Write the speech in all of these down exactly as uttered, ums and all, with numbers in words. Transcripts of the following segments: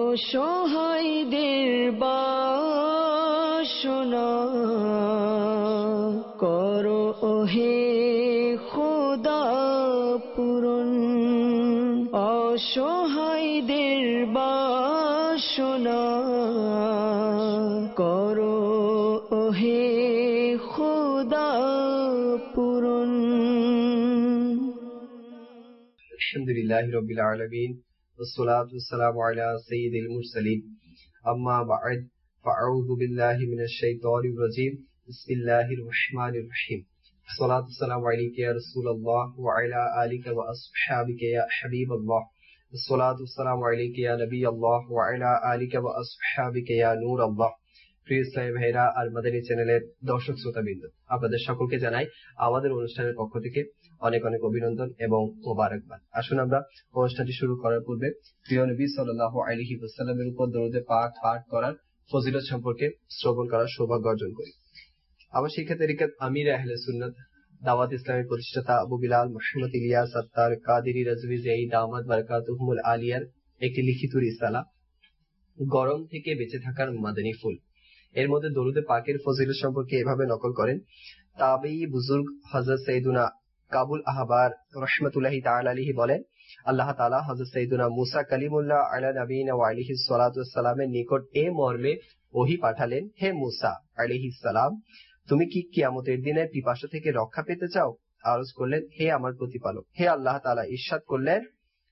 অসহায়দের বাসনা করো ওহে খোদা পূরণ, অসহায়দের বাসনা করো ওহে খোদা পূরণ। আলহামদুলিল্লাহি রাব্বিল আলামিন ওয়াসসালাতু ওয়াসসালামু আলা সাইয়্যিদিল মুরসালিন আম্মা বা'দ ফাআউযু বিল্লাহি মিনাশ শাইতানির রাজীম বিসমিল্লাহির রহমানির রহিম সালাতু ওয়াসসালামু আলাইকা ইয়া রাসূলুল্লাহ ওয়া আলা আলিকা ওয়া আসহাবিকা ইয়া হাবিবাল্লাহ সালাতু ওয়াসসালামু আলাইকা ইয়া নবিয়াল্লাহ ওয়া আলা আলিকা ওয়া আসহাবিকা ইয়া নূরাল্লাহ। প্রিয় ইসলামী ভাইরা আর মাদানী চ্যানেলের দর্শক শ্রোতাবৃন্দ, আপনাদের সকলকে জানাই আমাদের অনুষ্ঠানের পক্ষ থেকে অনেক অনেক অভিনন্দন এবং মোবারকবাদ। আসুন আমরা অনুষ্ঠানটি শুরু করার পূর্বে প্রিয় নবী সাল্লাল্লাহু আলাইহি ওয়াসাল্লামের উপর দরুদে পাক পাঠ করার ফজিলত সম্পর্কে শ্রবণ করার সৌভাগ্য অর্জন করি। আমার শিক্ষা তরিকাত আমির আহলে সুন্নাত দাওয়াত ইসলামের প্রতিষ্ঠাতা আবু বিলাল মুহাম্মদ ইলিয়াস আত্তার কাদেরী রাজভী জাইদ দামাত বারাকাতুহুমুল আলিয়ার একটি লিখিত রিসালা গরম থেকে বেঁচে থাকার মাদানী ফুল। এর মধ্যে দরুদে পাকের ফজিলত সম্পর্কে এভাবে নকল করেন তাবেঈ বুজুর্গ হযরত সাইয়্যিদুনা কাবুল আহবার রাহমাতুল্লাহি তাআলা আলাইহি বলেন, আল্লাহ তাআলা হযরত সাইয়্যিদুনা মুসা কালিমুল্লাহ আলা নবিয়িনা ওয়া আলাইহিস সালাতু ওয়াস সালামের নিকট এ মর্মে ওহী পাঠালেন, হে মুসা আলাইহিস সালাম, তুমি কি কিয়ামতের দিনে পিপাসা থেকে রক্ষা পেতে চাও? আরজ করলেন, হে আমার প্রতিপালক। হে আল্লাহ তাআলা ইরশাদ করলেন,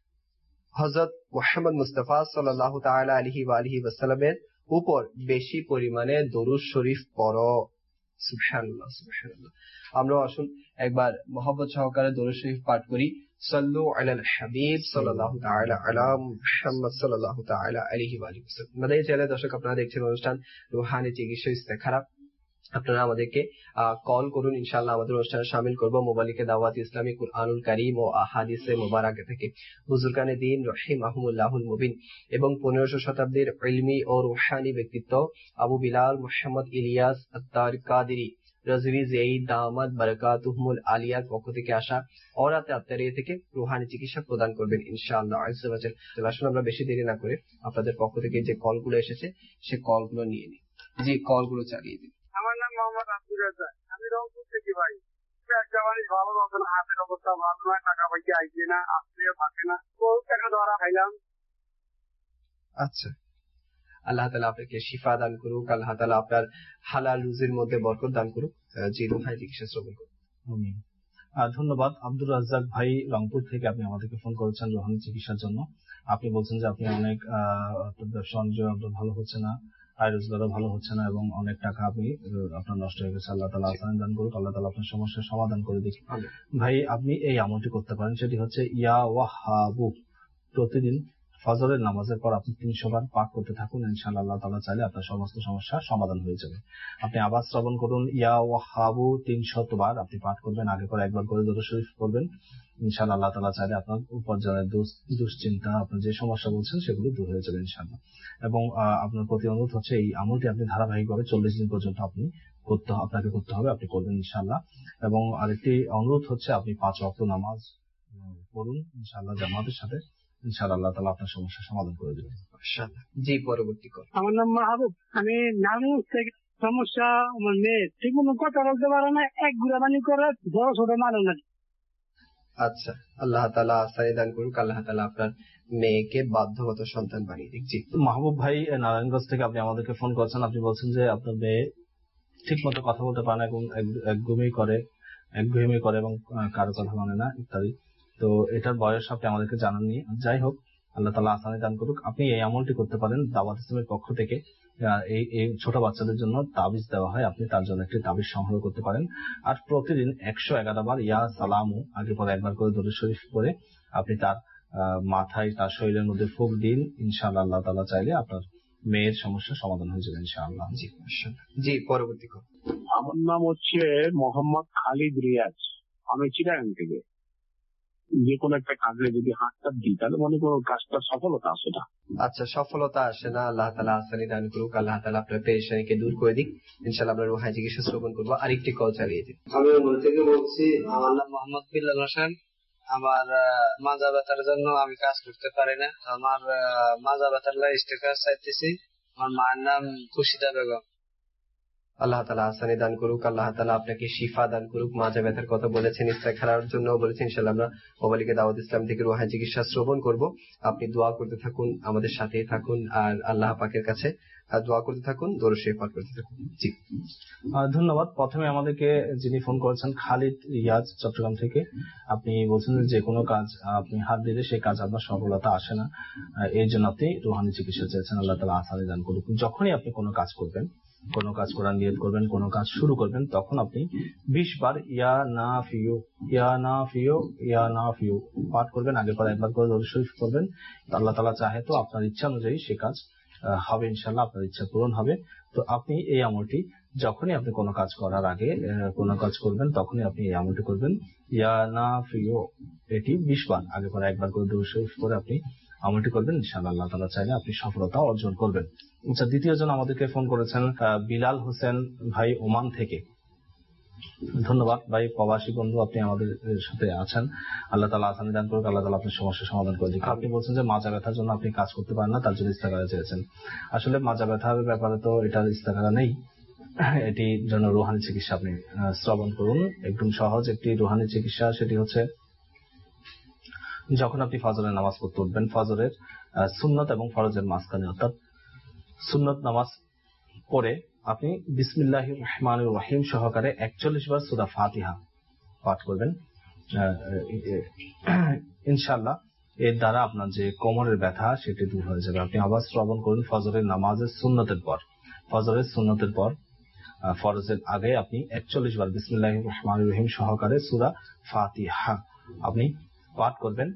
হযরত মুহাম্মদ মুস্তাফা সাল্লাল্লাহু তাআলা আলাইহি ওয়া আলিহি ওয়াসাল্লামের উপর বেশি পরিমাণে দরুদ শরীফ পড়ো। সুবহানাল্লাহ সুবহানাল্লাহ। আমরা আসুন একবার মহব্বত সহকারে দরুদ শরীফ পাঠ করি। সাল্লু আলাল হাবিব সাল্লাল্লাহু তাআলা আলা মুহাম্মদ সাল্লাল্লাহু তাআলা আলাইহি ওয়া আলিহি ওয়াসাল্লাম। মাদানী চ্যানেলের দর্শক, আপনারা দেখছেন অনুষ্ঠান রুহানি চিকিৎসা ইস্তেখারা। আপনারা আমাদেরকে কল করুন, ইনশাআল্লাহ আমাদের অনুষ্ঠানে শামিল করব মোবালিকে দাওয়াত ইসলামী কুরআনুল কারীম ও আহাদিসে মুবারাকা থেকে বুজুর্গানে দ্বীন রাহিমাহুমুল্লাহুল মুবিন এবং পনেরোশো শতাব্দীর ইলমি ও রুহানি ব্যক্তিত্ব আবু বিলাল মুহাম্মদ ইলিয়াস আত্তার কাদেরী রাজভী জাইদ দামাত বারাকাতুহুমুল আলিয়ার পক্ষ থেকে আসা ওরাতে আত্তারিয়া থেকে রুহানি চিকিৎসা প্রদান করবেন ইনশাআল্লাহ আযজা ওয়া জাল। আসুন আমরা বেশি দেরি না করে আপনাদের পক্ষ থেকে যে কলগুলো এসেছে সে কলগুলো নিয়ে নিই। জি, কলগুলো চালিয়ে দিন। আমার নাম মোহাম্মদ আব্দুর রাজ্জাক, আমি রংপুর থেকে ভাই। একটা মানুষ ভালো মতো না, হাতের অবস্থা ভালো নয়, টাকা পয়সা আইছে না, আত্মীয় থাকে না, বহু টাকা ধরা খাইলাম। আচ্ছা, আল্লাহ তাআলা আপনাকে শিফা দান করুক, আল্লাহ তাআলা আপনার হালাল রুজির মধ্যে বরকত দান করুক। জি, রুহানি চিকিৎসা শ্রবণ করুন। আমিন। ধন্যবাদ আব্দুর রাজ্জাক ভাই, রংপুর থেকে আপনি আমাদেরকে ফোন করেছেন রুহানি চিকিৎসার জন্য। আপনি বলছেন যে আপনি অনেক ব্যবসা বাণিজ্য ভালো হচ্ছে না, আয় রোজগারও ভালো হচ্ছে না এবং অনেক টাকা আপনি আপনার নষ্ট হয়ে গেছে। আল্লাহ তাআলা আসান দান করুক, আল্লাহ তাআলা আপনার সমস্যার সমাধান করে দিক। ভাই, আপনি এই আমলটি করতে পারেন, সেটি হচ্ছে ইয়া ওয়াহাবু। প্রতিদিন ফজরের নামাজের পর আপনি তিনশো বার পাঠ করতে থাকুন, ইনশাআল্লাহ আল্লাহ তাআলা চাইলে আপনার সমস্ত সমস্যার সমাধান হয়ে যাবে। আপনি আবার শ্রবণ করুন, ইয়া ওয়াহাবু তিনশত বার আপনি পাঠ করবেন, আগে পরে একবার করে দরুদ শরীফ পড়বেন, ইনশাআল্লাহ আল্লাহ তাআলা চাইলে আপনার উপার্জনের দুশ্চিন্তা, আপনার যে সমস্যা বলছেন সেগুলো দূর হয়ে যাবে ইনশাআল্লাহ। এবং আপনার প্রতি অনুরোধ হচ্ছে এই আমলটি আপনি ধারাবাহিকভাবে চল্লিশ দিন পর্যন্ত আপনি করতে আপনাকে করতে হবে, আপনি করবেন ইনশাআল্লাহ। এবং আরেকটি অনুরোধ হচ্ছে আপনি পাঁচ ওয়াক্ত নামাজ পড়ুন ইনশাআল্লাহ জামাতের সাথে, ইনশাআল্লাহ আল্লাহ তাআলা আপনার সমস্যার সমাধান করে দেবেন ইনশাআল্লাহ। জি, পরবর্তী কল। আমার নাম মাহবুব, আমি নানুর থেকে। সমস্যা, আমার মেয়ে ঠিক মতো কথা বলতে পারে না, এক গুড়া পানি করে, বড় ছোট মানে না। আচ্ছা, আল্লাহ তাআলা আসানি দান করুক, আল্লাহ তাআলা আপনার মেয়েকে বাধ্যগত সন্তান বানিয়ে দিক। জি, মাহবুব ভাই নারায়ণগঞ্জ থেকে আপনি আমাদেরকে ফোন করেছেন। আপনি বলছেন যে আপনার মেয়ে ঠিক মতো কথা বলতে পারে না এবং একঘেয়েমি করে একঘেয়েমি করে এবং কারো কথা মানে না ইত্যাদি। তো এটার বয়স আপনি আমাদেরকে জানাননি। যাই হোক, আল্লাহ তাআলা আসানি দান করুক। আপনি এই আমলটি করতে পারেন, দাওয়াত ইসলামের পক্ষ থেকে এই এই ছোট বাচ্চাদের জন্য তাবিজ দেওয়া হয়, আপনি তার জন্য একটি তাবিজ সংগ্রহ করতে পারেন। আর প্রতিদিন একশো এগারো বার ইয়া সালামু আগে পরে একবার করে দরুদ শরীফ পড়ে আপনি তার মাথায়, তার শরীরের মধ্যে ফুঁক দিন, ইনশাআল্লাহ আল্লাহ তাআলা চাইলে আপনার মেয়ের সমস্যার সমাধান হয়ে যাবে ইনশাআল্লাহ। জি, জি, পরবর্তী কল। আমার নাম হচ্ছে মোহাম্মদ খালিদ রিয়াজ, আমি চিটাগাং থেকে। যে কোনো একটা কাজে যদি হাতটা দিই তাহলে মনে করো কাজটা সফলতা আসে না। আচ্ছা, সফলতা আসে না, আল্লাহ তাআলা আসানি দান করুক, আল্লাহ তাআলা আপনার পেরেশানিকে দূর করে দিক। ইনশাআল্লাহ আমরা রুহানি চিকিৎসা শ্রবণ করবো। আরেকটি কল চালিয়ে দিন। আমি ওখান থেকে বলছি, আমার নাম মোহাম্মদ বিল্লাল হোসেন, আমার মাজা ব্যথার জন্য আমি কাজ করতে পারি না। আমার মাজা ব্যথার লাই ইস্তেখার চাইতেছি। আমার মায়ের নাম খুশিদা বেগম। আল্লাহ তাআলা আসানি দান করুক, আল্লাহ তাআলা আপনাকে শিফা দান করুক। মাজা ব্যথার কথা বলেছেন, ইস্তেখারার জন্য বলেছেন। ইনশাআল্লাহ আমরা মোবাইলকে দাওয়াত ইসলাম থেকে রুহানি চিকিৎসা শ্রবণ করব। আপনি দোয়া করতে থাকুন, আমাদের সাথেই থাকুন, আর আল্লাহ পাকের কাছে দোয়া করতে থাকুন, দরুদ শরীফ পাঠ করতে থাকুন। জি ধন্যবাদ। প্রথমে আমাদেরকে যিনি ফোন করেছেন খালিদ রিয়াজ চট্টগ্রাম থেকে, আপনি বলছেন যে কোনো কাজ আপনি হাত দিলে সেই কাজ আপনার সফলতা আসে না, এই জন্য আপনি রুহানি চিকিৎসা চেয়েছেন। আল্লাহ তাআলা আসানি দান করুক। যখনই আপনি কোনো কাজ করবেন, কোনো কাজ করার নিয়ত করবেন, কোনো কাজ শুরু করবেন, তখন আপনি বিশ বার ইয়া না ফিউ ইয়া না ফিউ ইয়া না ফিউ পাঠ করবেন। আগে পরে একবার করে দরুদ শরীফ করবেন। আল্লাহ তাআলা চাহে তো আপনার ইচ্ছা অনুযায়ী সে কাজ হবে, ইনশাআল্লাহ আপনার ইচ্ছা পূরণ হবে। তো আপনি এই আমলটি যখনই আপনি কোনো কাজ করার আগে কোনো কাজ করবেন, তখনই আপনি এই আমলটি করবেন, ইয়া না ফিউ, এটি বিশ বার আগে পরে একবার করে দরুদ শরীফ করে আপনি আমলটি করবেন। ইনশাআল্লাহ আল্লাহ তাআলা চাইলে আপনি সফলতা অর্জন করবেন। আচ্ছা, দ্বিতীয় জন আমাদেরকে ফোন করেছেন বিলাল হোসেন ভাই ওমান থেকে। ধন্যবাদ ভাই, প্রবাসী বন্ধু আপনি আমাদের সাথে আছেন। আল্লাহ তাআলা আসানি দান করুক, আল্লাহ তাআলা আপনার সমস্যার সমাধান করে দিক। আপনি বলছেন যে মাজা ব্যথার জন্য আপনি কাজ করতে পারেন না, তার জন্য ইস্তেখারা চেয়েছেন। আসলে মাজা ব্যথার ব্যাপারে তো এটার ইস্তেখারা নেই, এটির জন্য রুহানি চিকিৎসা আপনি শ্রবণ করুন। একদম সহজ একটি রুহানি চিকিৎসা, সেটি হচ্ছে যখন আপনি ফজরের নামাজ পড়তে উঠবেন, ফজরের সুন্নত এবং ফরজের মাঝখানে, অর্থাৎ সুন্নত নামাজ পড়ে আপনি বিসমিল্লাহির রহমানির রহিম সহকারে একচল্লিশ বার সূরা ফাতিহা পাঠ করবেন। ইনশাআল্লাহ এর দ্বারা আপনার যে কোমরের ব্যথা সেটি দূর হয়ে যাবে। আপনি আবার শ্রবণ করুন ফজরের নামাজের সুন্নতের পর, ফজরের সুন্নতের পর ফরজের আগে আপনি একচল্লিশ বার বিসমিল্লাহির রহমানির রহিম সহকারে সূরা ফাতিহা আপনি পাঠ করবেন।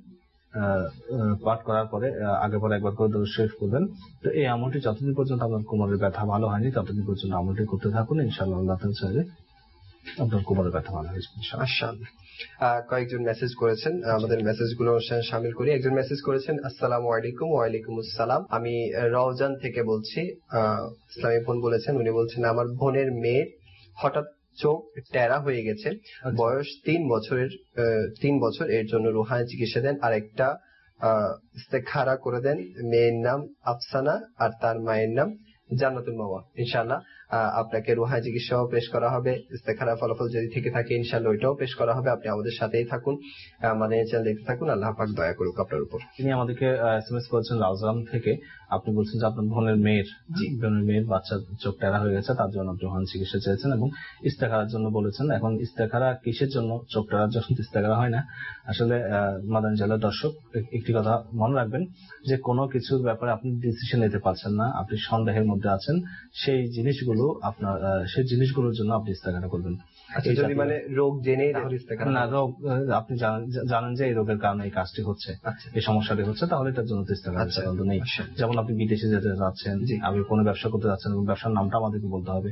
পাঠ করার পরে আগে পরে একবার করে দরুদ শরীফ করবেন। তো এই আমলটি যতদিন পর্যন্ত আপনার কোমরের ব্যথা ভালো হয়নি ততদিন পর্যন্ত আমলটি করতে থাকুন। ইনশাআল্লাহ আল্লাহ তাআলা চাইলে আপনার কোমরের ব্যথা ভালো হয়ে যাবে ইনশাআল্লাহ। কয়েকজন মেসেজ করেছেন, আমাদের মেসেজগুলো শামিল করি। একজন মেসেজ করেছেন, আসসালামু আলাইকুম। ওয়ালাইকুম আসসালাম, আমি রওজান থেকে বলছি। ইসলামী বোন বলেছেন, উনি বলছেন আমার বোনের মেয়ে হঠাৎ চোখ টেরা হয়ে গেছে, বয়স তিন বছরের তিন বছর এর জন্য রুহানি চিকিৎসা দেন, আর একটা ইস্তেখারা করে দেন। মেয়ের নাম আফসানা আর তার মায়ের নাম জান্নাতুল মাওয়া। ইনশাআল্লাহ আপনাকে রুহানি চিকিৎসাও পেশ করা হবে, ইস্তেখারা ফলাফল যদি থেকে থাকে ইনশাআল্লাহ ওইটাও পেশ করা হবে। আপনি আমাদের সাথেই থাকুন, মানে চ্যানেল দেখতে থাকুন। আল্লাহ পাক দয়া করুক আপনার উপর। তিনি আমাদেরকে এসএমএস করেছেন রাউজান থেকে। আপনি বলছেন যে আপনার বোনের মেয়ের বোনের মেয়ের বাচ্চা চোখ টেরা হয়ে গেছে, তার জন্য আপনি রুহানি চিকিৎসা চেয়েছেন এবং ইস্তেখারার জন্য বলেছেন। এখন ইস্তেখারা কিসের জন্য? চোখ টেরার জন্য ইস্তেখারা হয় না। আসলে মাদানী জেলার দর্শক একটি কথা মনে রাখবেন যে কোনো কিছুর ব্যাপারে আপনি ডিসিশন নিতে পারছেন না, আপনি সন্দেহের মধ্যে আছেন, সেই জিনিসগুলো আপনার সেই জিনিসগুলোর জন্য আপনি ইস্তেখারা করবেন। যদি মানে রোগ জেনে না, রোগ আপনি জানেন যে এই রোগের কারণে এই কাজটি হচ্ছে, এই সমস্যাটি হচ্ছে, তাহলে এটার জন্য ইস্তেখারা নেই। যেমন আপনি বিদেশে যেতে যাচ্ছেন, আপনি কোনো ব্যবসা করতে যাচ্ছেন এবং ব্যবসার নামটা আমাদেরকে বলতে হবে,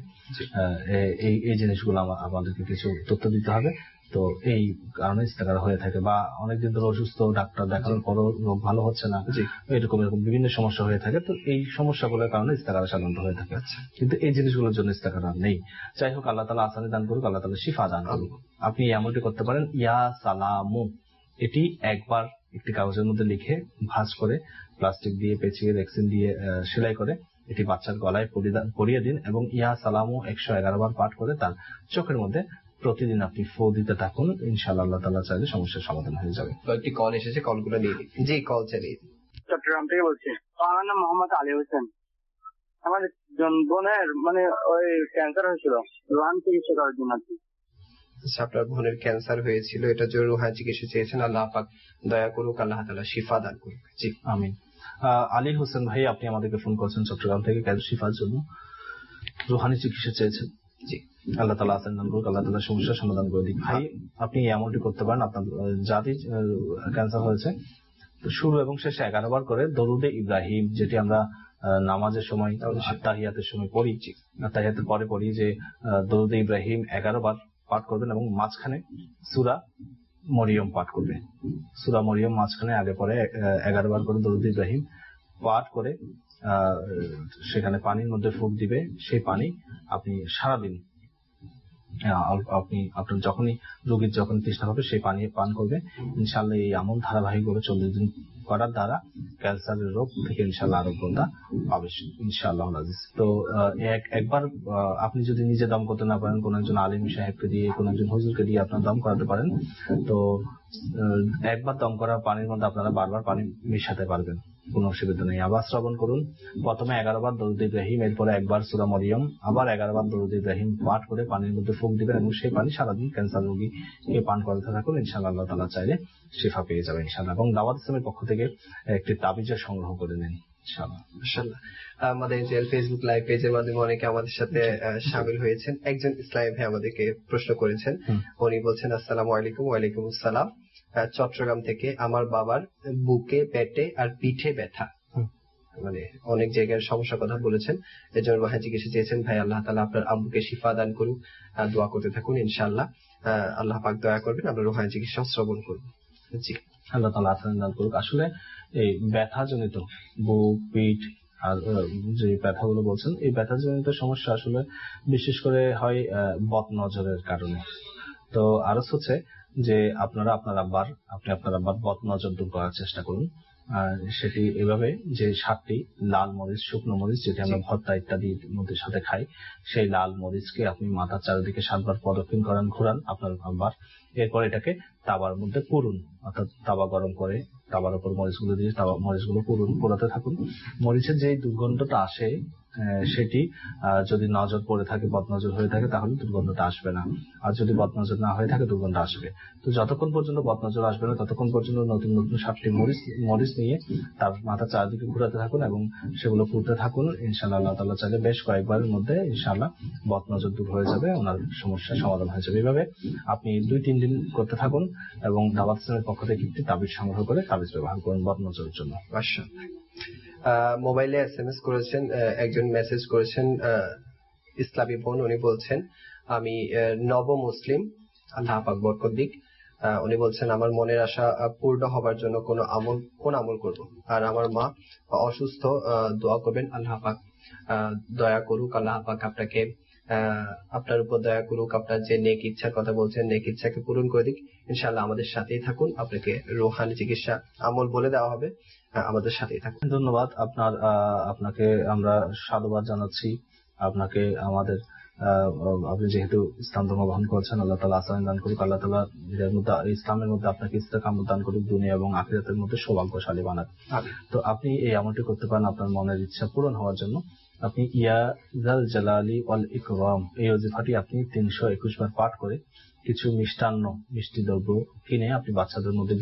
এই এই জিনিসগুলো আমাদেরকে কিছু তথ্য দিতে হবে। তো এই কারণে ইস্তেখারা হয়ে থাকে। বা অনেকদিন ধরে অসুস্থ, ডাক্তার দেখানোর পরও রোগ ভালো হচ্ছে না, এরকম এরকম বিভিন্ন সমস্যা হয়ে থাকে। তো এই সমস্যাগুলোর কারণে ইস্তেখারা সাধারণত হয়ে থাকে, কিন্তু এই জিনিসগুলোর জন্য ইস্তেখারা নেই। যাই হোক, আল্লাহ তাআলা আসানি দান করুক, আল্লাহ তাআলা শিফা দান করুক। আপনি এমনটি করতে পারেন, ইয়া সালামু, এটি একবার একটি কাগজের মধ্যে লিখে ভাঁজ করে প্লাস্টিক দিয়ে পেঁচিয়ে রেক্সিন দিয়ে সেলাই করে এটি বাচ্চার গলায় পরিয়ে দিন এবং ইয়া সালামু একশো এগারো বার পাঠ করে তার চোখের মধ্যে প্রতিদিন আপনি ফু দিতে থাকুন। ইনশাআল্লাহ আল্লাহ তাআলা চাইলে সমস্যার সমাধান হয়ে যাবে। কয়েকটি কল এসেছে, কলগুলো নিয়ে নিন। জি, কল চালিয়ে দিন। চট্টগ্রাম থেকে বলছি। আমার নাম মোহাম্মদ আলী হোসেন। আমার বোনের মানে ওই ক্যান্সার হয়েছিল, রুহানি চিকিৎসা করার জন্য। আপনার বোনের ক্যান্সার হয়েছিল, এটার জন্য রুহানি চিকিৎসা চেয়েছেন। আল্লাহ পাক দয়া করুক, আল্লাহ তাআলা শিফা দান করুক। জি আমিন। আলী হোসেন ভাই, আপনি আমাদেরকে ফোন করেছেন চট্টগ্রাম থেকে, ক্যান্সার শিফার জন্য রুহানি চিকিৎসা চেয়েছেন। জি আল্লাহ তাআলা আসান দান করুক, আল্লাহ তাআলা সমস্যার সমাধান করে দিক। ভাই আপনি এমনটি করতে পারেন, আপনার যাদের ক্যান্সার হয়েছে শুরু এবং শেষে এগারো বার করে দরুদে ইব্রাহিম, যেটি আমরা নামাজের সময় তাহিয়াতের সময় পড়ি, তাহিয়াতের পরে পড়ি, যে দরুদে ইব্রাহিম এগারো বার পাঠ করবেন এবং মাঝখানে সূরা মরিয়ম পাঠ করবে। সূরা মরিয়ম মাঝখানে আগে পরে এগারো বার করে দরুদ ইব্রাহিম পাঠ করে সেখানে পানির মধ্যে ফুঁক দিবে। সেই পানি আপনি সারাদিন আপনি আপনার যখনই রোগীর যখন তৃষ্ণা হবে সেই পানি পান করবে, ইনশাআল্লাহ এই আমল ধারাবাহিকভাবে চল্লিশ দিন করার দ্বারা ক্যান্সারের রোগ থেকে ইনশাআল্লাহ আরোগ্যতা পাবে ইনশাআল্লাহ আজিজ। তো এক একবার আপনি যদি নিজে দম করতে না পারেন, কোন একজন আলিম সাহেবকে দিয়ে, কোন একজন হুজুরকে দিয়ে আপনার দম করাতে পারেন। তো একবার দম করা পানির মধ্যে আপনারা বারবার পানি মিশাতে পারবেন, কোন অসুবিধা নেই। আবার শ্রবণ করুন, প্রথমে এগারো বার দরুদ ইব্রাহিম, এরপরে একবার সূরা মরিয়ম, আবার এগারো বার দরুদ ইব্রাহিম পাঠ করে পানির মধ্যে ফুঁক দিবেন এবং সেই পানি সারাদিন ক্যান্সার রোগীকে পান করাতে থাকুন। ইনশাআল্লাহ আল্লাহ তাআলা চাইলে শিফা পেয়ে যাবে ইনশাআল্লাহ। এবং দাওয়াত ইসলামের পক্ষ থেকে একটি তাবিজও সংগ্রহ করে নিন ইনশাআল্লাহ। মাশাআল্লাহ। আমাদের যে ফেসবুক লাইভ পেজের মাধ্যমে অনেকে আমাদের সাথে শামিল হয়েছেন। একজন ইসলামী ভাই আমাদেরকে প্রশ্ন করেছেন, উনি বলছেন আসসালামু আলাইকুম। ওয়ালাইকুম আসসালাম। চট্টগ্রাম থেকে, আমার বাবার বুকে, পেটে আর পিঠে ব্যথা, মানে অনেক জায়গায় সমস্যার কথা বলেছেন। এর জন্য ভাই জিজ্ঞেস চেয়েছেন, ভাই আল্লাহ তাআলা আপনার আম্মুকে শিফা দান করুন, দোয়া করতে থাকুন ইনশাআল্লাহ। আল্লাহ পাক দয়া করবেন, আমরা রুহানি চিকিৎসা শ্রবণ করব। জি, আল্লাহ তাআলা আসান দান করুক। আসলে এই ব্যথাজনিত বুক, পিঠ আর যে ব্যথাগুলো বলছেন, এই ব্যথাজনিত সমস্যা আসলে বিশেষ করে হয় বদ নজরের কারণে। তো আরো হচ্ছে যে আপনারা আপনার আব্বার আপনি আপনার আব্বার বদ নজর দূর করার চেষ্টা করুন। সেটি এভাবে যে সাতটি লাল মরিচ, শুকনো মরিচ, যেটি আমরা ভর্তা ইত্যাদির মধ্যে সাথে খাই, সেই লাল মরিচকে আপনি মাথার চারিদিকে সাতবার প্রদক্ষিণ করান, ঘোরান আপনার আব্বার। এরপর এটাকে তাওয়ার মধ্যে পুরুন, অর্থাৎ তাওয়া গরম করে তাওয়ার উপর মরিচগুলো দিয়ে তাওয়া মরিচগুলো পুরুন, পোড়াতে থাকুন। মরিচের যে দুর্গন্ধটা আসে সেটি যদি নজর পড়ে থাকে, বদনজর হয়ে থাকে, তাহলে দুর্গন্ধটা আসবে না। আর যদি বদনজর না হয়ে থাকে দুর্গন্ধ আসবে। তো যতক্ষণ পর্যন্ত বদনজর আসবে না ততক্ষণ পর্যন্ত নতুন নতুন সাতটি মরিচ মরিচ নিয়ে তার মাথা চারদিকে ঘুরাতে থাকুন এবং সেগুলো পুড়তে থাকুন। ইনশাআল্লাহ আল্লাহ তাআলা চাইলে বেশ কয়েকবারের মধ্যে ইনশাআল্লাহ বদনজর দূর হয়ে যাবে, ওনার সমস্যার সমাধান হয়ে যাবে। এইভাবে আপনি দুই তিন দিন করতে থাকুন এবং দাওয়াত ইসলামের পক্ষ থেকে একটি তাবিজ সংগ্রহ করে তাবিজ ব্যবহার করুন বদনজরের জন্য। মাশাআল্লাহ। মোবাইলে এস এম এস করেছেন, একজন মেসেজ করেছেন ইসলামী বোন, উনি বলছেন আমি নব মুসলিম, আল্লাহ পাক বরকত দিক। উনি বলছেন আমার মনের আশা পূর্ণ হবার জন্য কোন আমল কোন আমল করব, আর আমার মা অসুস্থ, দোয়া করবেন আল্লাহ পাক দয়া করুক, আল্লাহ পাক আপনাকে আপনার উপর দয়া করুক, আপনার যে নেক ইচ্ছার কথা বলছেন নেক ইচ্ছাকে পূরণ করে দিক। ইনশাআল্লাহ আমাদের সাথেই থাকুন, আপনাকে রুহানি চিকিৎসা আমল বলে দেওয়া হবে, আমাদের সাথেই থাকুন। ধন্যবাদ আপনার আপনাকে আমরা সাধুবাদ জানাচ্ছি আপনাকে। আমাদের আপনি যেহেতু ইসলাম ধর্ম গ্রহণ করেছেন, আল্লাহ তাআলা আসান দান করুক, আল্লাহ তাআলা এর মধ্যে ইসলামের মধ্যে আপনাকে ইস্তেকামত দান করুক, দুনিয়া এবং আখিরাতের মধ্যে সৌভাগ্যশালী বানাক। তো আপনি এই আমলটি করতে পারেন আপনার মনের ইচ্ছা পূরণ হওয়ার জন্য। আপনি ইয়া জাল জালালি ওয়াল ইকরাম এই ওজিফাটি আপনি তিনশো একুশ বার পাঠ করে কিছু মিষ্টান্ন মিষ্টি দ্রব্য কিনে আপনি বাচ্চাদের মধ্যে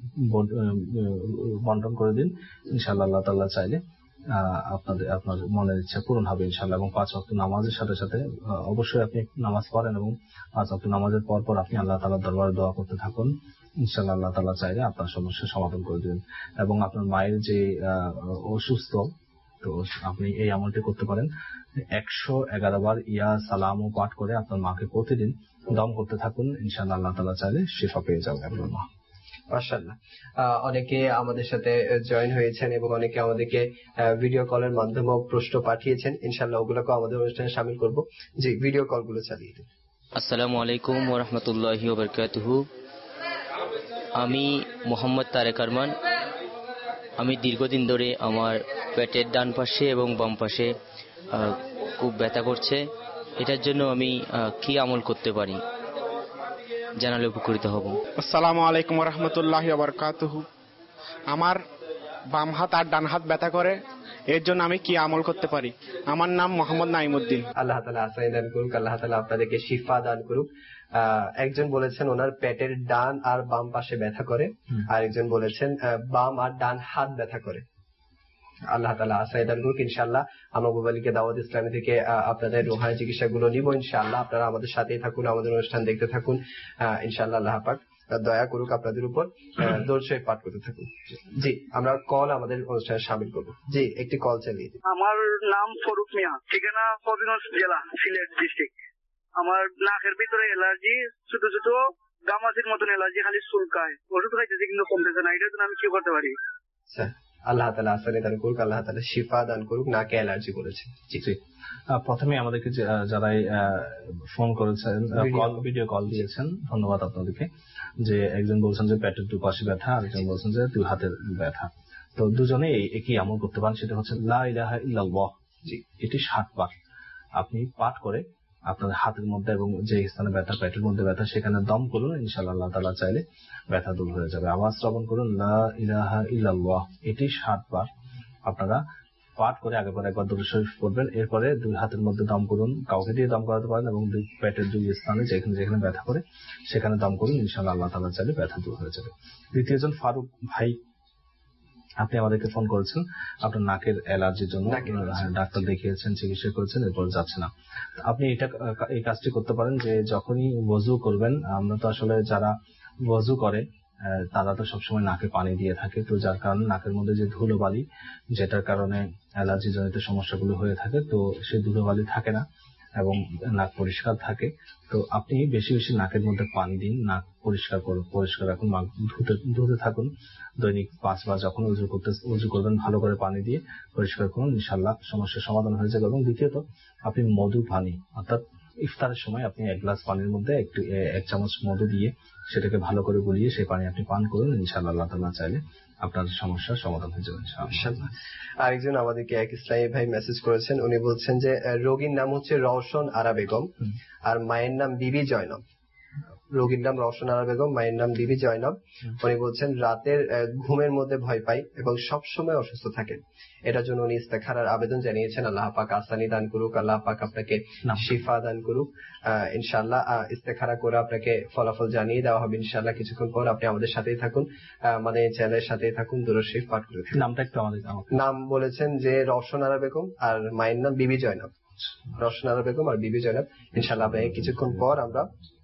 বন্টন করে দিন। ইনশাআল্লাহ আল্লাহ তাআলা চাইলে আপনাদের আপনার মনের ইচ্ছা পূরণ হবে ইনশাআল্লাহ। এবং পাঁচ ওয়াক্ত নামাজের সাথে সাথে অবশ্যই আপনি নামাজ পড়েন এবং পাঁচ ওয়াক্ত নামাজের পর পর আপনি আল্লাহ তাআলার দরবারে দোয়া করতে থাকুন। ইনশাআল্লাহ আল্লাহ তাআলা চাইলে আপনার সমস্যার সমাধান করে দিবেন। এবং আপনার মায়ের যে অসুস্থ, তো আপনি এই আমলটি করতে পারেন। একশো এগারো বার ইয়া সালাম ও পাঠ করে আপনার মাকে প্রতিদিন দম করতে থাকুন। ইনশাআল্লাহ আল্লাহ তাআলা চাইলে শিফা পেয়ে যাবে আপনার মা। মাশাআল্লাহ। অনেকে আমাদের সাথে জয়েন হয়েছেন এবং অনেকে আমাদেরকে ভিডিও কলের মাধ্যমে প্রশ্ন পাঠিয়েছেন। ইনশাআল্লাহ ওগুলোকে আমাদের অনুষ্ঠানে শামিল করব। জি, ভিডিও কলগুলো চালিয়ে দিন। আসসালামু আলাইকুম ওয়া রাহমাতুল্লাহি ওয়া বারাকাতুহু। আমি মোহাম্মদ তারেক আরমান। আমি দীর্ঘদিন ধরে আমার পেটের ডান পাশে এবং বাম পাশে খুব ব্যথা করছে। এটার জন্য আমি কি আমল করতে পারি জানালে উপকৃত হব। আসসালামু আলাইকুম ওয়া রাহমাতুল্লাহি ওয়া বারাকাতুহু। আমার বাম হাত আর ডান হাত ব্যথা করে, এর জন্য আমি কি আমল করতে পারি? আমার নাম মোহাম্মদ নাইমুদ্দিন। আল্লাহ তাআলা আসানি দান করুক, আল্লাহ তাআলা আপনাদেরকে শিফা দান করুক। একজন বলেছেন ওনার পেটের ডান আর বাম পাশে ব্যথা করে, আর একজন বলেছেন বাম আর ডান হাত ব্যথা করে। আল্লাহ তাআলা আসানি দান করুক। ইনশাআল্লাহ আমরা মোবাইলকে দাওয়াত ইসলামী থেকে আপনাদের রুহানি চিকিৎসা গুলো নিব। ইনশাআল্লাহ আপনারা আমাদের সাথেই থাকুন, আমাদের অনুষ্ঠান দেখতে থাকুন। ইনশাআল্লাহ আল্লাহ পাক দয়া করুক আপনাদের উপর, দরুদ শরীফ পাঠ করতে থাকুন। জি, আমরা কল আমাদের অনুষ্ঠানে শামিল করব। জি, একটি কল চালিয়ে দিন। আমার নাম ফরুক মিয়া, ঠিকানা ফরিদগঞ্জ জেলা, সিলেট ডিস্ট্রিক্ট। আমার নাকের ভিতরে অ্যালার্জি, ছোট ছোট গামাচির মতন অ্যালার্জি, খালি চুলকায়। ওষুধ খাইতেছি কিন্তু কমতেছে না। এটার জন্য আমি কি করতে পারি? আচ্ছা, আল্লাহ তাআলা আসানি দান করুক, আল্লাহ তাআলা শিফা দান করুক। নাকে অ্যালার্জি বলেছে। জি জি। প্রথমে আমাদেরকে যারা ফোন করেছেন, কল ভিডিও কল দিয়েছেন, ধন্যবাদ আপনাদেরকে। যে একজন বলছেন যে পেটের দুপাশে ব্যথা, আরেকজন বলছেন যে দুই হাতের ব্যথা। তো দুজনে একই আমল করতে পারেন, সেটা হচ্ছে লা ইলাহা ইল্লাল্লাহ। জি, এটি সাত বার আপনি পাঠ করে আপনার হাতের মধ্যে এবং যে স্থানে ব্যথা, পেটের মধ্যে ব্যথা, সেখানে দম করুন, ইনশাআল্লাহ আল্লাহ তাআলা চাইলে ব্যথা দূর হয়ে যাবে। আওয়াজ শ্রবণ করুন লা ইলাহা ইল্লাল্লাহ, এটি সাত বার আপনারা পাঠ করে আগের একবার দুরূদ শরীফ পড়বেন। এরপরে দুই হাতের মধ্যে দম করুন, কাউকে দিয়ে দম করাতে পারেন, এবং দুই পেটের দুই স্থানে যেখানে যেখানে ব্যথা করে সেখানে দম করুন, ইনশাআল্লাহ আল্লাহ তাআলা চাইলে ব্যথা দূর হয়ে যাবে। দ্বিতীয়জন ফারুক ভাই, আপনি আমাদেরকে ফোন করেছেন আপনার নাকের অ্যালার্জির জন্য, ডাক্তার দেখিয়েছেন, চিকিৎসা করেছেন, এরপর যাচ্ছে না। আপনি এটা এই কাজটি করতে পারেন যে যখনই ওযু করবেন, আমরা তো আসলে যারা ওযু করে তারা তো সবসময় নাকে পানি দিয়ে থাকে, তো যার কারণে নাকের মধ্যে যে ধুলোবালি, যেটার কারণে অ্যালার্জি জনিত সমস্যাগুলো হয়ে থাকে, তো সেই ধুলোবালি থাকে না এবং নাক পরিষ্কার থাকে। তো আপনি বেশি বেশি নাকের মধ্যে পানি দিন, নাক পরিষ্কার করুন, পরিষ্কার রাখুন, ধুতে ধুতে থাকুন দৈনিক পাঁচবার। যখন উজু করতে উজু করবেন ভালো করে পানি দিয়ে পরিষ্কার করুন, ইনশাআল্লাহ সমস্যার সমাধান হয়ে যাবে। এবং দ্বিতীয়ত আপনি মধু পানি, অর্থাৎ ইফতারের সময় আপনি এক গ্লাস পানির মধ্যে একটু এক চামচ মধু দিয়ে সেটাকে ভালো করে গুলিয়ে সেই পানি আপনি পান করুন, ইনশাআল্লাহ আল্লাহ তাআলা চাইলে আপনার সমস্যার সমাধান হয়ে যাবে ইনশাআল্লাহ। আরেকজন আমাদেরকে এক ইসলামী ভাই মেসেজ করেছেন, উনি বলছেন যে রোগীর নাম হচ্ছে রওশন আরা বেগম, আর মায়ের নাম বিবি জয়নব। রোগীর নাম রওশন আরা বেগম, মায়ের নাম বিবি জয়নব। উনি বলছেন রাতের ঘুমের মধ্যে ভয় পাই এবং সব সময় অসুস্থ থাকেন। এটার জন্য উনি ইস্তেখারার আবেদন জানিয়েছেন। আল্লাহ পাক আসানি দান করুক, আল্লাহ পাক আপনাকে শিফা দান করুক। ইনশাআল্লাহ ইস্তেখারা করে আপনাকে ফলাফল জানিয়ে দেওয়া হবে ইনশাআল্লাহ কিছুক্ষণ পর। আপনি আমাদের সাথেই থাকুন, আমাদের চ্যানেলের সাথেই থাকুন, দুরূদ শরীফ পাঠ করে থাকুন। নামটা একটু আমাদের নাম বলেছেন যে রওশন আরা বেগম, আর মায়ের নাম বিবি জয়নব। রওশন আরা বেগম আর বিবি জয়নব। ইনশাআল্লাহ আপনাকে কিছুক্ষণ পর আমরা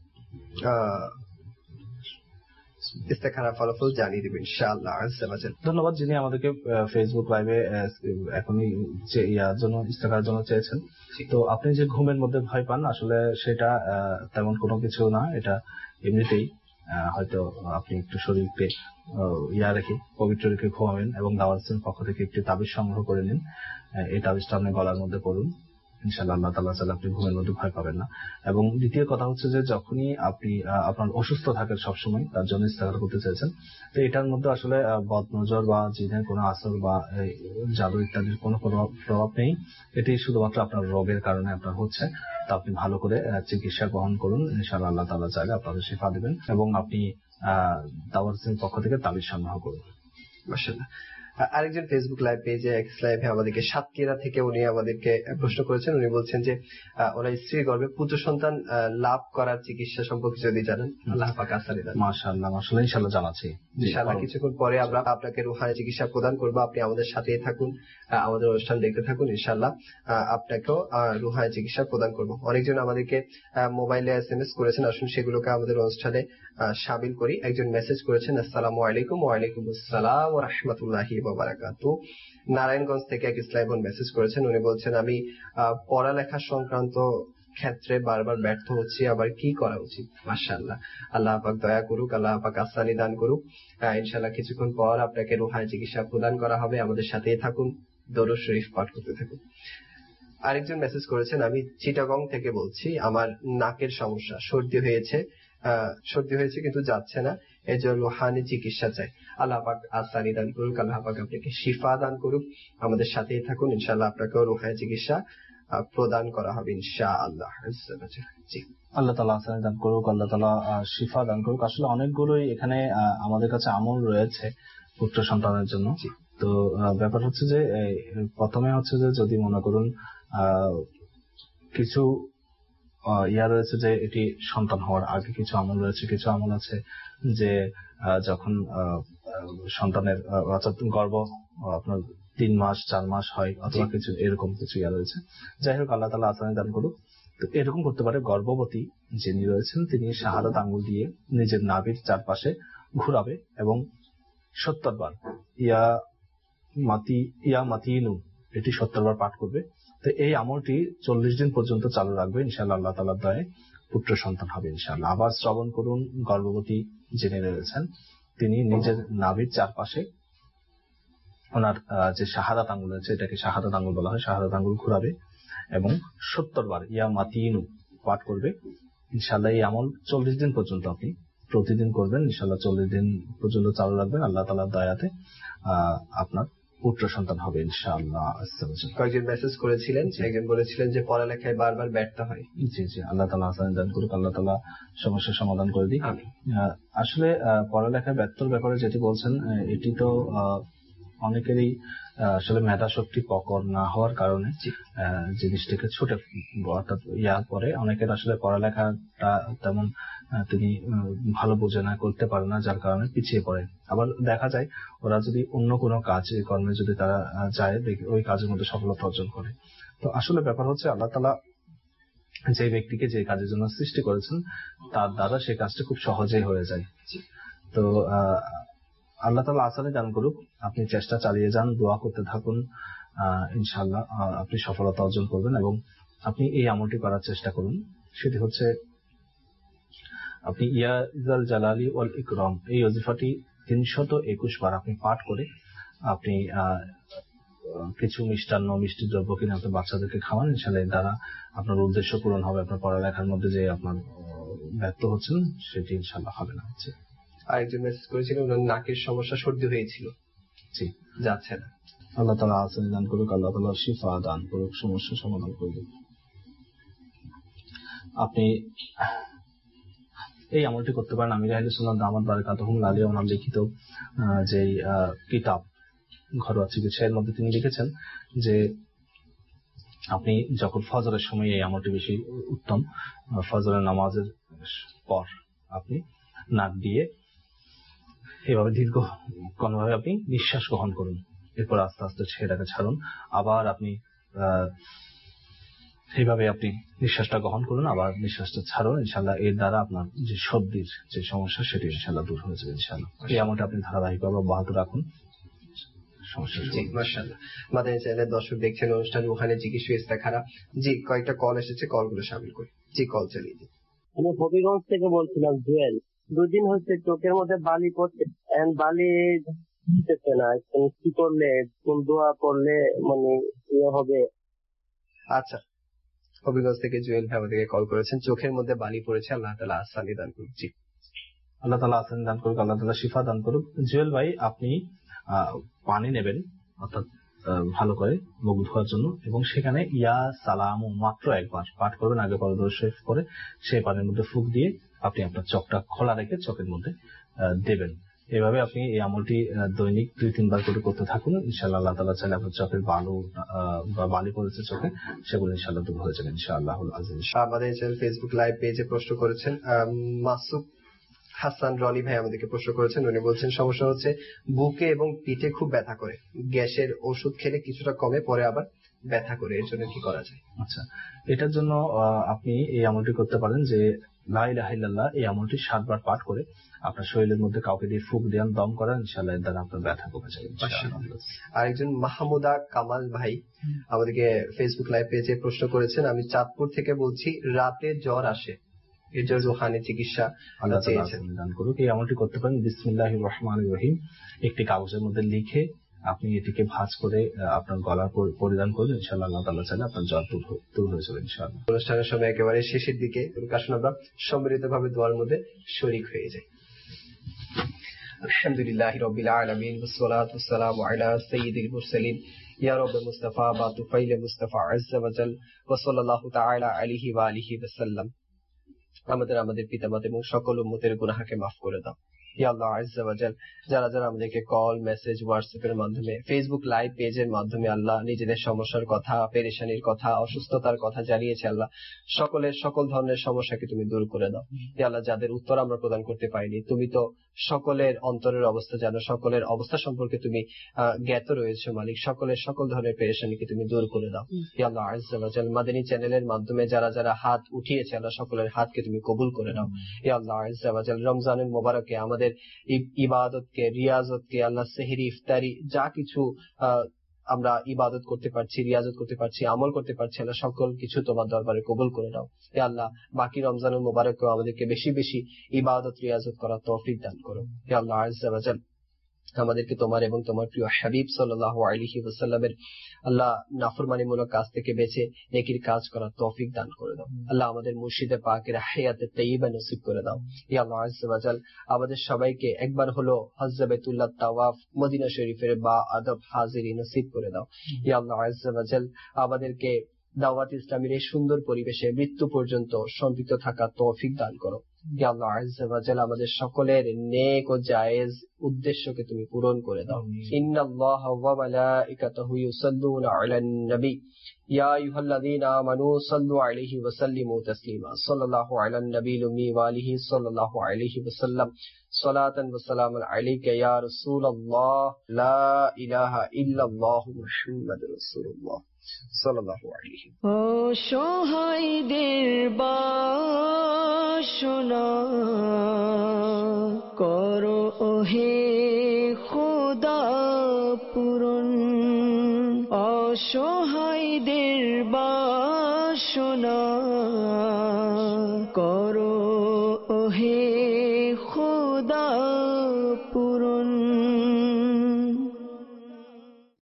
ইস্তেখারা ফলাফল জানিয়ে দেবেন ইনশাআল্লাহ। ধন্যবাদ যিনি আমাদেরকে ফেসবুক লাইভে এখনই ইয়ার জন্য ইস্তেখারার জন্য চেয়েছেন। তো আপনি যে ঘুমের মধ্যে ভয় পান, আসলে সেটা তেমন কোনো কিছু না, এটা এমনিতেই হয়তো আপনি একটু শরীরকে ইয়া রেখে পবিত্র রেখে ঘুমাবেন এবং দাওয়াতের পক্ষ থেকে একটি তাবিজ সংগ্রহ করে নিন। এই তাবিজটা আপনি গলার মধ্যে পড়ুন, ইনশাআল্লাহ আল্লাহ তাআলা চাইলে আপনি ঘুমের মধ্যে ভয় পাবেন না। এবং দ্বিতীয় কথা হচ্ছে যে যখনই আপনি আপনার অসুস্থ থাকেন সবসময়, তার জন্য ইস্তেখারা করতে চাইছেন, তো এটার মধ্যে আসলে বদনজর বা জিনের কোনো আসর বা জাদু ইত্যাদির কোনো প্রভাব নেই। এটি শুধুমাত্র আপনার রোগের কারণে আপনার হচ্ছে। তো আপনি ভালো করে চিকিৎসা গ্রহণ করুন, ইনশাআল্লাহ আল্লাহ তাআলা চাইলে আপনাদের শিফা দিবেন। এবং আপনি আহ দাওয়াতের পক্ষ থেকে তাবিজ সংগ্রহ করুন। মাশাআল্লাহ। আরেকজন ফেসবুক লাইভ পেজে এক্স লাইভে আমাদেরকে সাতক্ষীরা থেকে উনি আমাদেরকে প্রশ্ন করেছেন। উনি বলছেন যে ওনার স্ত্রীর গর্ভে পুত্র সন্তান লাভ করার চিকিৎসা সম্পর্কে যদি জানেন, আল্লাহ পাক আসানি দান। মাশাআল্লাহ মাশাআল্লাহ, ইনশাআল্লাহ জানাচ্ছি। ইনশাআল্লাহ কিছুক্ষণ পরে আমরা আপনাকে রুহানি চিকিৎসা প্রদান করব। আপনি আমাদের সাথেই থাকুন, আমাদের অনুষ্ঠান দেখতে থাকুন, ইনশাআল্লাহ আপনাকেও রুহানি চিকিৎসা প্রদান করব। অনেকজন আমাদেরকে মোবাইলে এস এম এস করেছেন, আসুন সেগুলোকে আমাদের অনুষ্ঠানে শামিল করি। একজন মেসেজ করেছেন, আসসালামু আলাইকুম। ওয়া আলাইকুম আসসালাম ওয়া রাহমাতুল্লাহি ওয়া বারাকাতুহু। নারায়ণগঞ্জ থেকে এক ইসলাম বোন মেসেজ করেছেন, উনি বলছেন আমি পড়ালেখা সংক্রান্ত ক্ষেত্রে বারবার ব্যর্থ হচ্ছি, আবার কি করা উচিত? মাশাআল্লাহ, আল্লাহ পাক দয়া করুক, আল্লাহ পাক আসানি দান করুক। ইনশাআল্লাহ কিছুক্ষণ পর আপনাকে রুহানি চিকিৎসা প্রদান করা হবে। আমাদের সাথেই থাকুন, দরুদ শরীফ পাঠ করতে থাকুন। আরেকজন মেসেজ করেছেন, আমি চিটাগং থেকে বলছি, আমার নাকের সমস্যা, সর্দি হয়েছে সর্দি হয়েছে কিন্তু যাচ্ছে না, এই জন্য রুহানি চিকিৎসা চাই। আল্লাহ পাক আসানি দান করুক, আল্লাহ পাক আপনাকে শিফা দান করুক। আমাদের সাথেই থাকুন, ইনশাআল্লাহ আপনাকেও রুহানি চিকিৎসা প্রদান করা হবে ইনশাআল্লাহ। জি, আল্লাহ তাআলা আসানি দান করুক, আল্লাহ তাআলা শিফা দান করুক। আসলে অনেকগুলোই এখানে আমাদের কাছে আমল রয়েছে পুত্র সন্তানের জন্য। তো ব্যাপার হচ্ছে যে প্রথমে হচ্ছে যে যদি মনে করুন কিছু ইয়া রয়েছে যে এটি সন্তান হওয়ার আগে কিছু আমল রয়েছে, কিছু আমল আছে যে যখন সন্তানের অর্থাৎ গর্ভ আপনার তিন মাস চার মাস হয় অথবা কিছু এরকম কিছু ইয়া রয়েছে। যাই হোক, আল্লাহ তাআলা আসানি দান করুক। তো এরকম করতে পারে, গর্ভবতী যিনি রয়েছেন তিনি শাহাদাত আঙ্গুল দিয়ে নিজের নাভির চারপাশে ঘুরাবে এবং সত্তর বার ইয়া মাতি ইয়া মাতিনু এটি সত্তর বার পাঠ করবে। তো এই আমলটি চল্লিশ দিন পর্যন্ত চালু রাখবে, ইনশাআল্লাহ আল্লাহ তাআলার দয়ায় পুত্র সন্তান হবে ইনশাআল্লাহ। আবার শ্রবণ করুন, গর্ভবতী যিনি রয়েছেন তিনি নিজের নাভির চারপাশে ওনার যে শাহাদাত আঙ্গুল আছে, এটাকে শাহাদাত আঙ্গুল বলা হয়, শাহাদাত আঙ্গুল ঘুরাবে এবং সত্তর বার ইয়া মাতিনু পাঠ করবে। ইনশাআল্লাহ এই আমল চল্লিশ দিন পর্যন্ত আপনি প্রতিদিন করবেন। ইনশাআল্লাহ চল্লিশ দিন পর্যন্ত চালু রাখবেন। আল্লাহ তাআলার দয়াতে আহ আপনার পুত্র সন্তান হবে ইনশাআল্লাহ। কয়েকজন মেসেজ করেছিলেন, একজন বলেছিলেন যে পড়ালেখায় বারবার ব্যর্থ হয়। জি জি, আল্লাহ তাআলা আসান দান করুক, আল্লাহ তাআলা সমস্যার সমাধান করে দিক। আসলে পড়ালেখায় ব্যর্থর ব্যাপারে যেটি বলছেন, এটি তো অনেকেরই আসলে মেধা শক্তি প্রকট না হওয়ার কারণে জিনিসটাকে ছুটে অর্থাৎ ইয়ার পরে অনেকের আসলে পড়ালেখাটা তেমন তিনি ভালো বোঝে না, করতে পারে না, যার কারণে পিছিয়ে পড়ে। আবার দেখা যায় ওরা যদি অন্য কোনো কাজ কর্মে যদি তারা যায়, ওই কাজের মধ্যে সফলতা অর্জন করে। তো আসলে ব্যাপার হচ্ছে আল্লাহ তাআলা যে ব্যক্তিকে যে কাজের জন্য সৃষ্টি করেছেন তার দ্বারা সেই কাজটা খুব সহজেই হয়ে যায়। তো আহ আল্লাহ তাআলা আসানি দান করুক, আপনি চেষ্টা চালিয়ে যান, দোয়া করতে থাকুন, আহ ইনশাআল্লাহ আপনি সফলতা অর্জন করবেন। এবং আপনি এই আমলটি করার চেষ্টা করুন, সেটি হচ্ছে আপনি ইয়া জাল জালালি ওয়াল ইকরাম এই ওজিফাটি তিনশত একুশ বার আপনি পাঠ করে আপনি আহ কিছু মিষ্টান্ন মিষ্টি দ্রব্য কিনে আপনি বাচ্চাদেরকে খাওয়ান। ইনশাআল্লাহ এর দ্বারা আপনার উদ্দেশ্য পূরণ হবে, আপনার পড়ালেখার মধ্যে যে আপনার ব্যর্থ হচ্ছেন সেটি ইনশাআল্লাহ হবে না। হচ্ছে আরেকজন মেসেজ করেছিলেন ওনার নাকের সমস্যা, সর্দি হয়েছিল, জি যাচ্ছে না। আল্লাহ তাআলা আসানি দান করুক, আল্লাহ তাআলা শিফা দান করুক, সমস্যা সমাধান করবে। আপনি এই আমলটি করতে পারেন। আমির আহলে সুন্নাত দামাত বারাকাতুহুম আলিয়া ওনার লিখিত যে কিতাব ঘরোয়া চিকিৎসা, এর মধ্যে তিনি লিখেছেন যে আপনি যখন ফজরের সময় এই আমলটি বেশি উত্তম, ফজরের নামাজের পর আপনি নাক দিয়ে এভাবে দীর্ঘ কোনভাবে আপনি নিঃশ্বাস গ্রহণ করুন, এরপর আস্তে আস্তে সেটাকে ছাড়ুন, আবার আপনি আহ এইভাবে আপনি নিঃশ্বাসটা গ্রহণ করুন, আবার নিঃশ্বাসটা ছাড়ুন। ইনশাআল্লাহ এর দ্বারা আপনার যে সর্দির যে সমস্যা সেটি ইনশাআল্লাহ দূর হয়ে যাবে ইনশাআল্লাহ। এই আমলটা আপনি ধারাবাহিকভাবে অব্যাহত রাখুন। মাদানী চ্যানেলের দর্শক দেখছেন অনুষ্ঠান ওখানে চিকিৎসা ইস্তেখারা। জি, কয়েকটা কল এসেছে, কলগুলো শামিল করি। জি, কল চালিয়ে দিন। আমি হবিগঞ্জ থেকে বলছিলাম জুয়েল। দুদিন হচ্ছে চোখের মধ্যে বালি পড়ছে, বালি দিতেছে না, কি করলে, কোন দোয়া করলে মানে ইয়ে হবে? আচ্ছা, হবিগঞ্জ থেকে জুয়েল ভাই আমাদেরকে কল করেছেন, চোখের মধ্যে বালি পড়েছে, আল্লাহ তাআলা আসানি দান করুক। জি, আল্লাহ তাআলা আসানি দান করুক, আল্লাহ তাআলা শিফা দান করুক। জুয়েল ভাই, আপনি পানি নেবেন অর্থাৎ ভালো করে মুখ ধোয়ার জন্য, এবং সেখানে ইয়া সালামু মাত্র একবার পাঠ করবেন, আগে পরে দরুদ শরীফ করে সেই পানির মধ্যে ফুঁক দিয়ে আপনি আপনার চোখটা খোলা রেখে চোখের মধ্যে দেবেন। এভাবে আপনি এই আমলটি দৈনিক দুই তিনবার করে করতে থাকুন। ইনশাআল্লাহ আল্লাহ তাআলা চাইলে আপনার চোখের বালু বা বালি পড়েছে চোখে, সেগুলো ইনশাআল্লাহ দূর হয়ে যাবে ইনশাআল্লাহ। আমাদের ফেসবুক লাইভ পেজে প্রশ্ন করেছেন মাসুক হাসান রনি ভাই, আমাদেরকে প্রশ্ন করেছেন। উনি বলছেন সমস্যা হচ্ছে বুকে এবং পিঠে খুব ব্যথা করে, গ্যাসের ওষুধ খেলে কিছুটা কমে, পরে আবার ব্যথা করে, এর জন্য কি করা যায়? আচ্ছা, এটার জন্য আপনি এই আমলটি করতে পারেন যে লা ইলাহা ইল্লাল্লাহ এই আমলটি সাতবার পাঠ করে আপনার শরীরের মধ্যে কাউকে দিয়ে ফুঁক দেন, দম করেন, ইনশাআল্লাহ এর দ্বারা আপনার ব্যথা কমে যাবে। আরেকজন মাহমুদা কামাল ভাই আমাদেরকে ফেসবুক লাইভ পেজে প্রশ্ন করেছেন, আমি চাঁদপুর থেকে বলছি, রাতে জ্বর আসে, এর জন্য রুহানি চিকিৎসা আল্লাহ তাআলা দান করুক। এই আমলটি করতে পারেন বিসমিল্লাহির রহমানির রহিম, একটি কাগজের মধ্যে লিখে আপনি এটিকে ভাঁজ করে আপনার গলার পরিধান করবেন, ইনশাআল্লাহ আল্লাহ তাআলা চাইলে আপনার জ্বর দূর হয়ে যাবে ইনশাআল্লাহ। অনুষ্ঠানের সময় একেবারে শেষের দিকে কারণ আমরা সম্মিলিতভাবে দোয়ার মধ্যে শরীক হয়ে যাই। আলহামদুলিল্লাহি রাব্বিল আলামিন ওয়াসসালাতু ওয়াসসালামু আলা সাইয়্যিদিল মুরসালিন ইয়া রাব্বি মুস্তাফা বা তুফাইল মুস্তাফা আযজা ওয়া জাল ওয়া সাল্লাল্লাহু তাআলা আলাইহি ওয়া আলিহি ওয়া সাল্লাম। আমাদের আমাদের পিতামাতা এবং সকল উম্মতের গুনাহকে মাফ করে দাও ইয়া আল্লাহ আযজা ওয়া জাল। যারা যারা আমাদেরকে কল, মেসেজ, হোয়াটসঅ্যাপের মাধ্যমে, ফেসবুক লাইভ পেজের মাধ্যমে আল্লাহ নিজেদের সমস্যার কথা, পেরেশানির কথা, অসুস্থতার কথা জানিয়েছে, আল্লাহ সকলের সকল ধরনের সমস্যাকে তুমি দূর করে দাও ইয়া আল্লাহ। যাদের উত্তর আমরা প্রদান করতে পারিনি, তুমি তো সকলের অন্তরের অবস্থা জানো, সকলের অবস্থা সম্পর্কে তুমি জ্ঞাত রয়েছে মালিক, সকলের সকল ধরনের পেরেশানিকে তুমি দূর করে দাও ইয়া আল্লাহ আযজা ওয়া জাল। মাদানী চ্যানেলের মাধ্যমে যারা যারা হাত উঠিয়েছে আল্লাহ, সকলের হাতকে তুমি কবুল করে নাও ইয়া আল্লাহ আযজা ওয়া জাল। রমজানের মোবারকে আমাদের ইবাদতকে, রিয়াজতকে আল্লাহ, সেহরি, ইফতারি, যা কিছু আমরা ইবাদত করতে পারছি, রিয়াজত করতে পারছি, আমল করতে পারছি আল্লাহ, সকল কিছু তোমার দরবারে কবুল করে নাও হে আল্লাহ। বাকি রমজানুল মুবারকেও আমাদেরকে বেশি বেশি ইবাদত, রিয়াজত করার তৌফিক দান করো হে আল্লাহ আযজা ওয়া জাল। আমাদেরকে তোমার এবং তোমার প্রিয় হাবিব সাল্লাল্লাহু আলাইহি ওয়াসাল্লামের আল্লাহ নাফরমানিমূলক কাজ থেকে বেঁচে নেকির কাজ করার তৌফিক দান করে দাও। আল্লাহ আমাদের মুর্শিদে পাকের হায়াতে তাইয়্যিবা নসিব করে দাও। ইয়া আল্লাহ আযজা ওয়া জাল আমাদের সবাইকে একবার হলো হজ বাইতুল্লাহ তাওয়াফ মদিনা শরীফের বা আদব হাজিরি নসিব করে দাও। ইয়া আল্লাহ আযজা ওয়া জাল আমাদেরকে দাওয়াত ইসলামের এই সুন্দর পরিবেশে মৃত্যু পর্যন্ত সম্পৃক্ত থাকা তৌফিক দান করো। ইয়া আল্লাহ আযজা ওয়া জাল আমাদের সকলের নেক ও জায়েজ উদ্দেশ্যকে তুমি পূরণ করে দাও। ইন্নাল্লাহা ওয়া মালাইকাতাহু ইউসাল্লুনা আলান নবী ইয়া আইয়ুহাল্লাযীনা আমানু সাল্লু আলাইহি ওয়া সাল্লিমু তাসলিমা সাল্লাল্লাহু আলান নবিয়্যিল উম্মি ওয়া আলিহি সাল্লাল্লাহু আলাইহি ওয়া সাল্লাম সালাতান ওয়া সালামান আলাইকা ইয়া রাসূলুল্লাহ লা ইলাহা ইল্লাল্লাহু মুহাম্মাদুর রাসূলুল্লাহ সাল্লাল্লাহু আলাইহি। অসহায়দের বাসনা করো ওহে খোদা পূরণ, অসহায়দের বাসনা